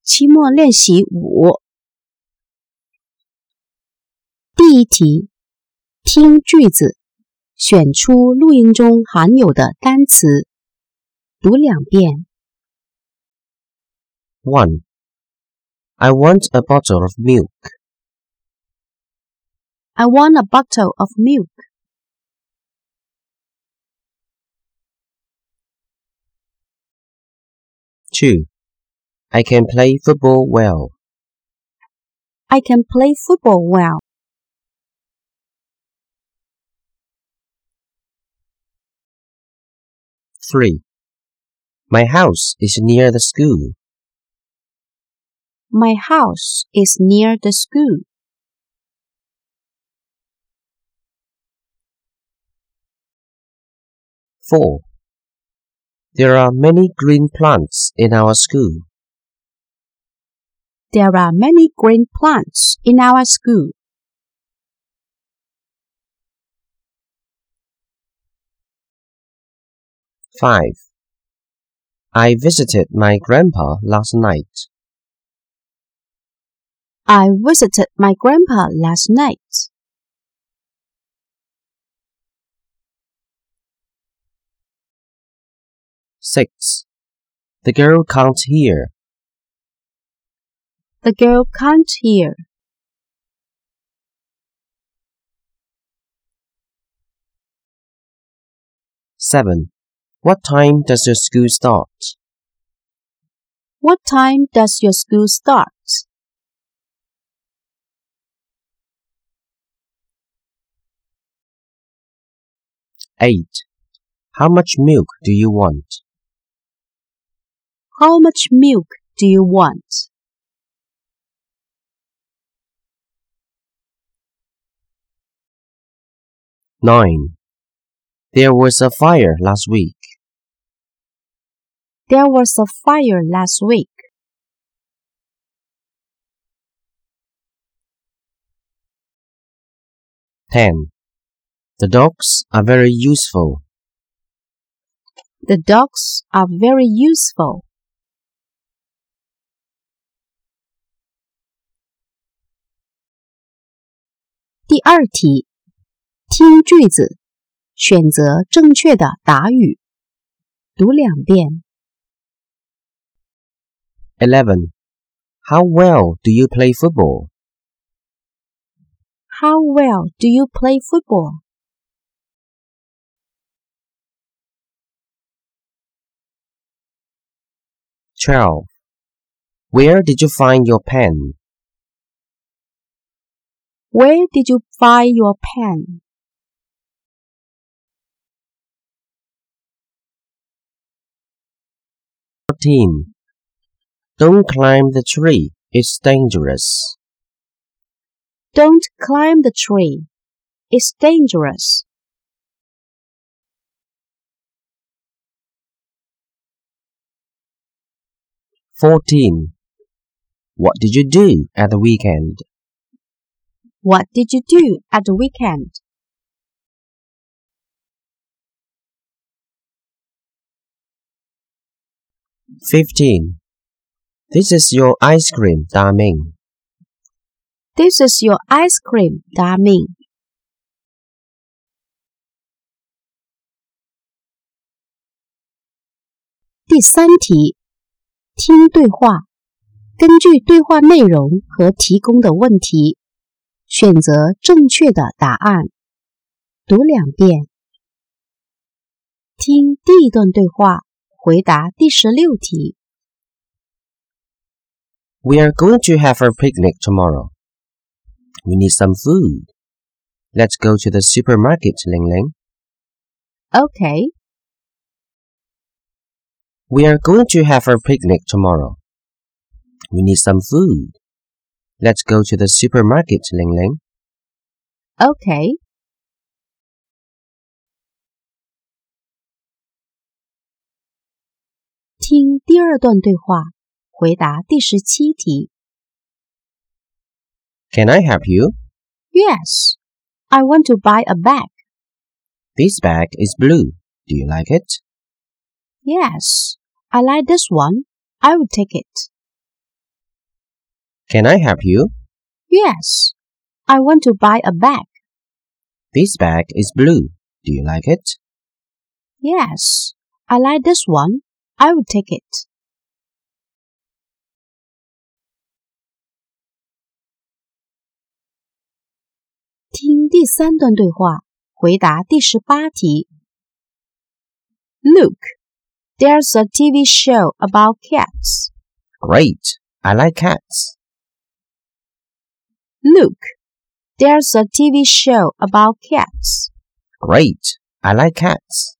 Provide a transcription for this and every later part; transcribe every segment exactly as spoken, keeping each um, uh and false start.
期末练习五。第一题，听句子，选出录音中含有的单词，读两遍。 one. I want a bottle of milk. I want a bottle of milk. two. I can play football well. I can play football well. three. My house is near the school. My house is near the school. four. There are many green plants in our school. There are many green plants in our school. five. I visited my grandpa last night. I visited my grandpa last night. six. The girl can't hear. The girl can't hear. seven. What time does your school start? What time does your school start? eight. How much milk do you want? How much milk do you want? nine. There was a fire last week. There was a fire last week. ten. The dogs are very useful. The dogs are very useful. 第二题，听句子，选择正确的答语，读两遍。 eleven. How well do you play football? How well do you play football? twelve. Where did you find your pen? Where did you find your pen? fourteen. Don't climb the tree. It's dangerous. Don't climb the tree. It's dangerous. fourteen. What did you do at the weekend? What did you do at the weekend? 15. This is your ice cream, Daming. This is your ice cream, Daming. 第三题，听对话，根据对话内容和提供的问题，选择正确的答案，读两遍。听第一段对话，回答第十六题。 We are going to have a picnic tomorrow. We need some food. Let's go to the supermarket, Ling Ling. Okay. We are going to have a picnic tomorrow. We need some food. Let's go to the supermarket, Ling Ling. Okay. 听第二段对话，回答第十七题。 Can I help you? Yes. I want to buy a bag. This bag is blue. Do you like it? Yes. I like this one. I will take it. Can I help you? Yes, I want to buy a bag. This bag is blue. Do you like it? Yes, I like this one. I will take it. 听第三段对话，回答第十八题。Look, there's a T V show about cats. Great. I like cats. Look, there's a T V show about cats. Great. I like cats.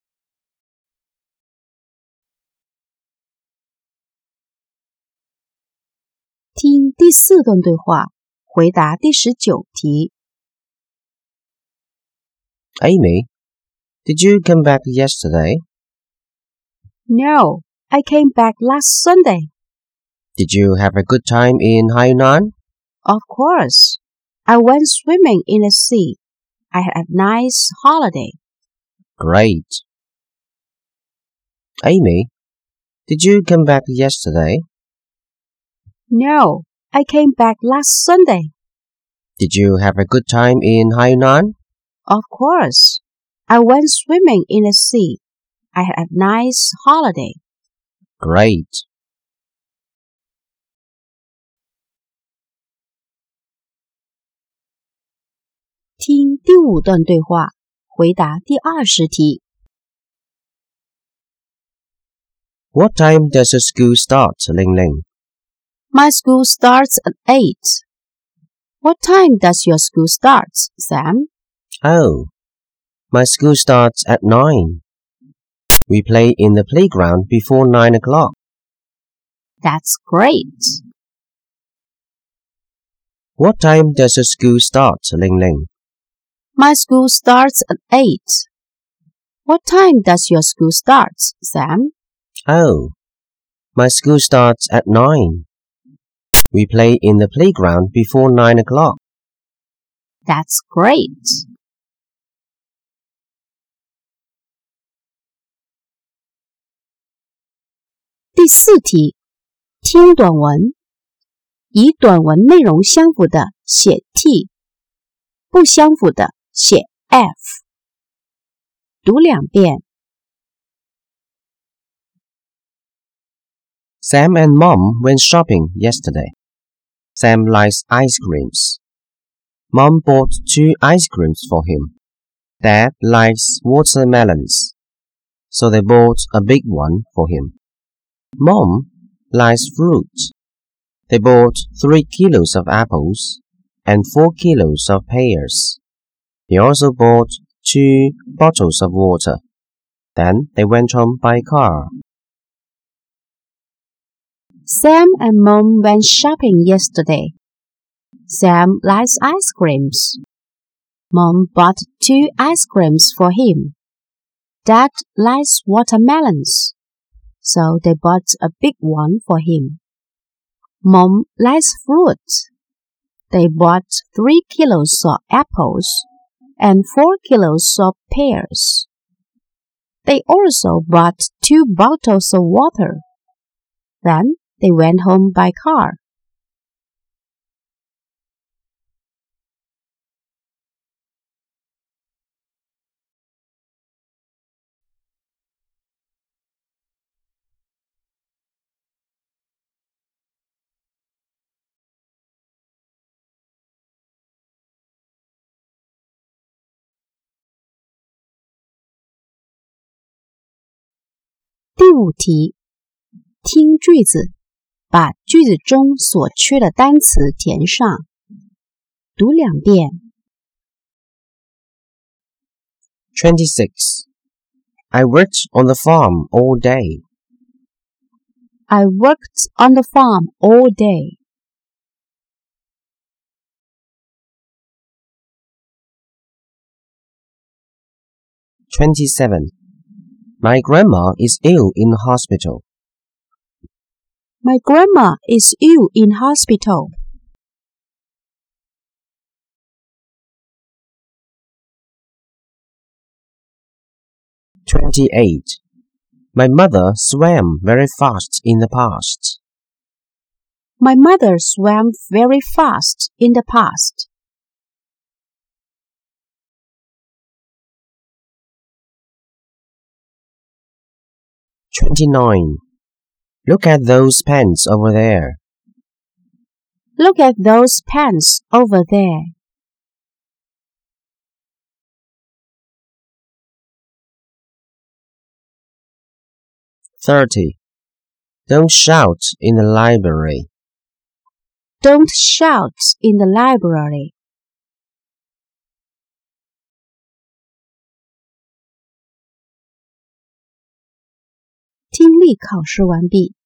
听第四段对话，回答第十九题。 Amy, did you come back yesterday? No, I came back last Sunday. Did you have a good time in Hainan? Of course. I went swimming in the sea. I had a nice holiday. Great. Amy, did you come back yesterday? No, I came back last Sunday. Did you have a good time in Hainan? Of course. I went swimming in the sea. I had a nice holiday. Great. 听第五段对话，回答第二十题。 What time does the school start, Ling Ling? My school starts at eight. What time does your school start, Sam? Oh, my school starts at nine. We play in the playground before nine o'clock. That's great. What time does the school start, Ling Ling? My school starts at eight. What time does your school start, Sam? Oh, my school starts at nine. We play in the playground before nine o'clock. That's great. 第四题，听短文，以短文内容相符的写 T， 不相符的写 F。读两遍。 Sam and Mom went shopping yesterday. Sam likes ice creams. Mom bought two ice creams for him. Dad likes watermelons, so they bought a big one for him. Mom likes fruit. They bought three kilos of apples and four kilos of pears. He also bought two bottles of water. Then they went home by car. Sam and Mom went shopping yesterday. Sam likes ice creams. Mom bought two ice creams for him. Dad likes watermelons, so they bought a big one for him. Mom likes fruit. They bought three kilos of apples and four kilos of pears. They also bought two bottles of water. Then they went home by car. 第五题，听句子，把句子中所缺的单词填上。读两遍。 twenty-six. I worked on the farm all day. I worked on the farm all day. twenty-seven. My grandma is ill in hospital. My grandma is ill in hospital. twenty-eight. My mother swam very fast in the past. My mother swam very fast in the past. twenty-nine. Look at those pens over there. Look at those pens over there. thirty. Don't shout in the library. Don't shout in the library. 听力考试完毕。